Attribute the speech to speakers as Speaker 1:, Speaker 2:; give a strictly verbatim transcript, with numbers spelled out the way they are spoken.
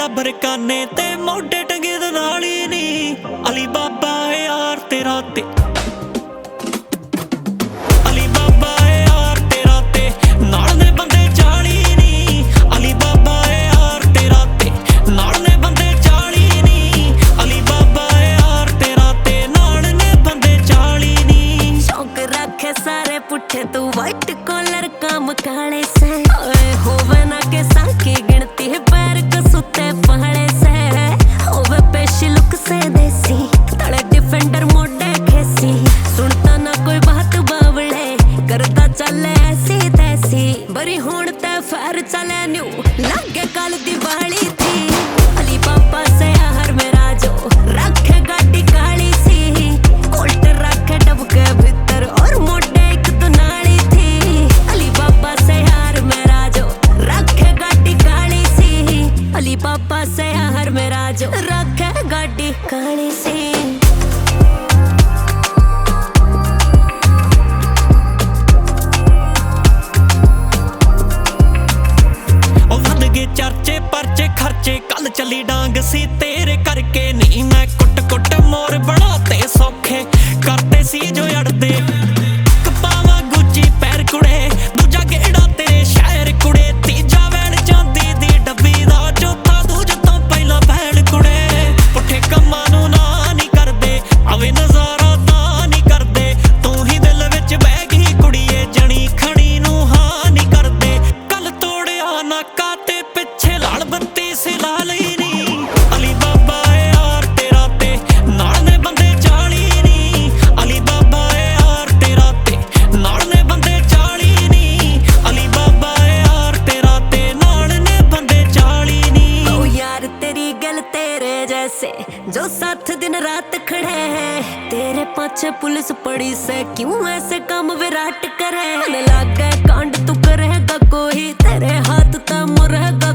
Speaker 1: बराबर काने ते मोढे टंगे दे नाल ही नी। अली बाबा है यार तेरा ते, अली बाबा है यार तेरा ते, नाल ने बंदे चाली नी। अली बाबा है यार तेरा ते, नाल ने बंदे चाली नी। अली बाबा है यार तेरा ते, नाल ने बंदे चाली नी।
Speaker 2: शौक रखे सारे पुट्ठे तू वाइट कॉलर काम काले से, ओए होवे ना के साकी गिनती है पैर कसुते पहले से। होवे पेशी लुक से देसी, तड़े डिफेंडर मोडे खेसी। सुनता ना कोई बात बावले, करता चले ऐसी तैसी। बरी होण ते फैर चले न्यू, लागे कल दिवाली थी। अली पापा से हर मेरा जो रखे गाड़ी काली सी। कोल्ट रखे डबके भीतर और मोडे एक तो नाली थी। अली पापा से हर मेरा जो रखे गाड़ी काली सी। अली पापा से हर मेरा जो रखे गाड़ी काली सी।
Speaker 1: चर्चे परचे खर्चे कल चली डांग सी तेरे करके नहीं। मैं कुट कुट मोर बनाते सौखे करते सी जो अड़दे। कपावा गुची पैर कुड़े, दूजा गेड़ा तेरे शहर कुड़े। तीजा वैन चांदी दी डब्बी दा, चौथा दूज तो पहला भैन कुड़े। पुठे कम्मां नूं ना नहीं करदे, आवे नजारा ता नहीं करदे। तू ही दिल विच बह गई कुड़िए, जनी खड़ी नूं हां नहीं करदे। कल तोड़िया नाका ते पिछे लाल बत्ती सी ला लई नी। अली बाबा है यार तेरा ते, नाल ने बंदे चाली नी। अली बाबा है यार तेरा ते, नाल ने बंदे चाली नी। अली बाबा है यार तेरा ते, नाल ने बंदे चाली नी।
Speaker 2: ओ यार तेरी गल तेरे जैसे जो साथ दिन रात खड़े हैं। तेरे पाछे पुलिस पड़ी से क्यों ऐसे काम विराट करे। लागे कांड तू करेगा कोई, तेरे हाथ ता मुरहेगा